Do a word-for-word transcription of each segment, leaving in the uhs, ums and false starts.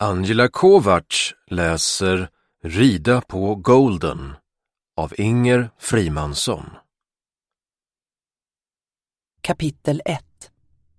Angela Kovacs läser Rida på Golden av Inger Frimansson. Kapitel ett.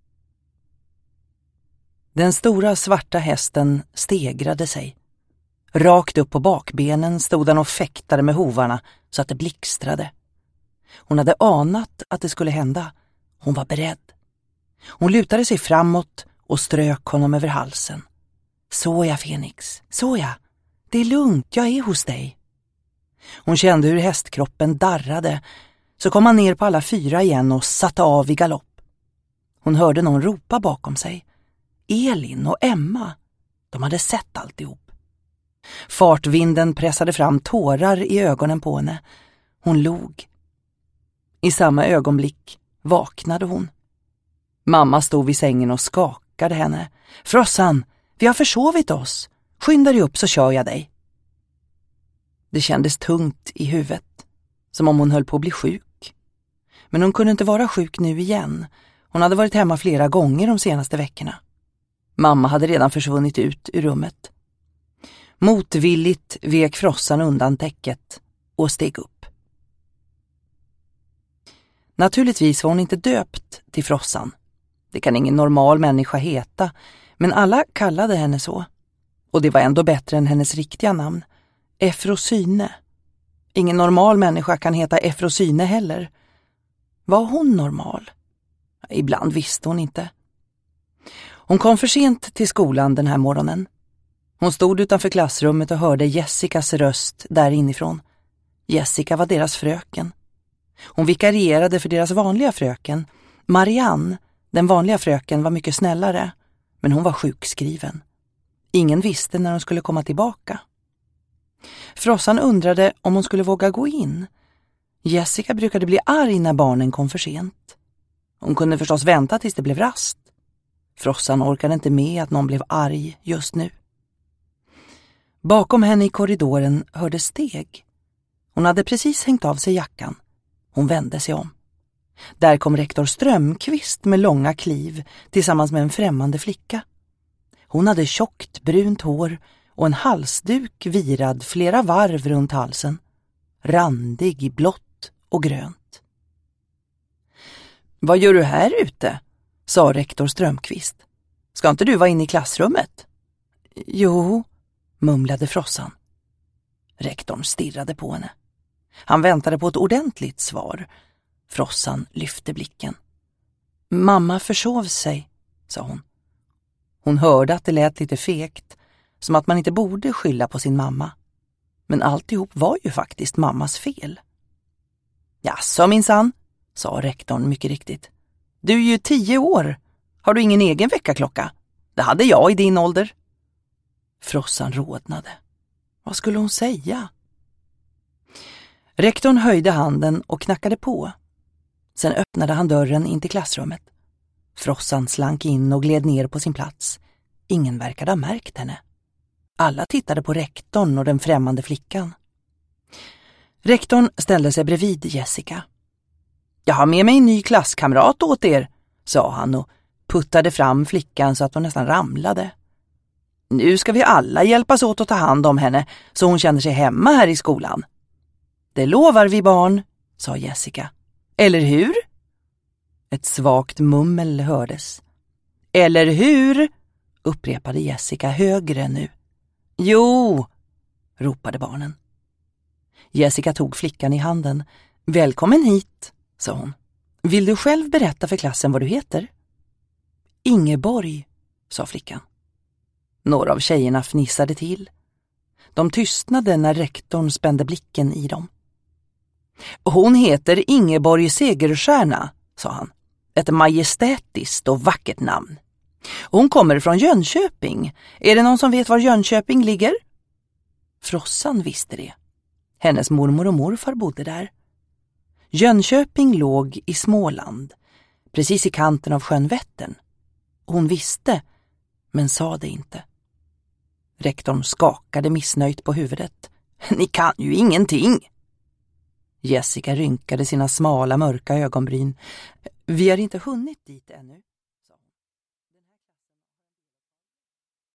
Den stora svarta hästen stegrade sig. Rakt upp på bakbenen stod den och fäktade med hovarna så att det blixtrade. Hon hade anat att det skulle hända. Hon var beredd. Hon lutade sig framåt och strök honom över halsen. Såja, Fenix, såja. Det är lugnt, jag är hos dig. Hon kände hur hästkroppen darrade. Så kom han ner på alla fyra igen och satte av i galopp. Hon hörde någon ropa bakom sig. Elin och Emma. De hade sett alltihop. Fartvinden pressade fram tårar i ögonen på henne. Hon log. I samma ögonblick vaknade hon. Mamma stod vid sängen och skakade henne. Frossan, vi har försovit oss. Skynda dig upp så kör jag dig. Det kändes tungt i huvudet. Som om hon höll på att bli sjuk. Men hon kunde inte vara sjuk nu igen. Hon hade varit hemma flera gånger de senaste veckorna. Mamma hade redan försvunnit ut ur rummet. Motvilligt vek Frossan undan täcket och steg upp. Naturligtvis var hon inte döpt till Frossan. Det kan ingen normal människa heta, men alla kallade henne så. Och det var ändå bättre än hennes riktiga namn, Efrosyne. Ingen normal människa kan heta Efrosyne heller. Var hon normal? Ibland visste hon inte. Hon kom för sent till skolan den här morgonen. Hon stod utanför klassrummet och hörde Jessicas röst där inifrån. Jessica var deras fröken. Hon vikarierade för deras vanliga fröken. Marianne, den vanliga fröken, var mycket snällare, men hon var sjukskriven. Ingen visste när hon skulle komma tillbaka. Frossan undrade om hon skulle våga gå in. Jessica brukade bli arg när barnen kom för sent. Hon kunde förstås vänta tills det blev rast. Frossan orkade inte med att någon blev arg just nu. Bakom henne i korridoren hörde steg. Hon hade precis hängt av sig jackan. Hon vände sig om. Där kom rektor Strömqvist med långa kliv tillsammans med en främmande flicka. Hon hade tjockt brunt hår och en halsduk virad flera varv runt halsen. Randig i blått och grönt. Vad gör du här ute? Sa rektor Strömqvist. Ska inte du vara inne i klassrummet? Jo, mumlade Frossan. Rektorn stirrade på henne. Han väntade på ett ordentligt svar. Frossan lyfte blicken. Mamma försov sig, sa hon. Hon hörde att det lät lite fegt, som att man inte borde skylla på sin mamma. Men alltihop var ju faktiskt mammas fel. Jaså minsann, sa rektorn mycket riktigt. Du är ju tio år. Har du ingen egen väckarklocka? Det hade jag i din ålder. Frossan rodnade. Vad skulle hon säga? Rektorn höjde handen och knackade på. Sen öppnade han dörren in till klassrummet. Frossan slank in och gled ner på sin plats. Ingen verkade ha märkt henne. Alla tittade på rektorn och den främmande flickan. Rektorn ställde sig bredvid Jessica. Jag har med mig en ny klasskamrat åt er, sa han och puttade fram flickan så att hon nästan ramlade. Nu ska vi alla hjälpas åt att ta hand om henne så hon känner sig hemma här i skolan. Det lovar vi barn, sa Jessica. Eller hur? Ett svagt mummel hördes. Eller hur? Upprepade Jessica högre nu. Jo, ropade barnen. Jessica tog flickan i handen. Välkommen hit, sa hon. Vill du själv berätta för klassen vad du heter? Ingeborg, sa flickan. Några av tjejerna fnissade till. De tystnade när rektorn spände blicken i dem. Hon heter Ingeborg Segerstjärna, sa han. Ett majestätiskt och vackert namn. Hon kommer från Jönköping. Är det någon som vet var Jönköping ligger? Frossan visste det. Hennes mormor och morfar bodde där. Jönköping låg i Småland, precis i kanten av sjön Vättern. Hon visste, men sa det inte. Rektorn skakade missnöjt på huvudet. Ni kan ju ingenting. Jessica rynkade sina smala mörka ögonbryn. Vi har inte hunnit dit ännu.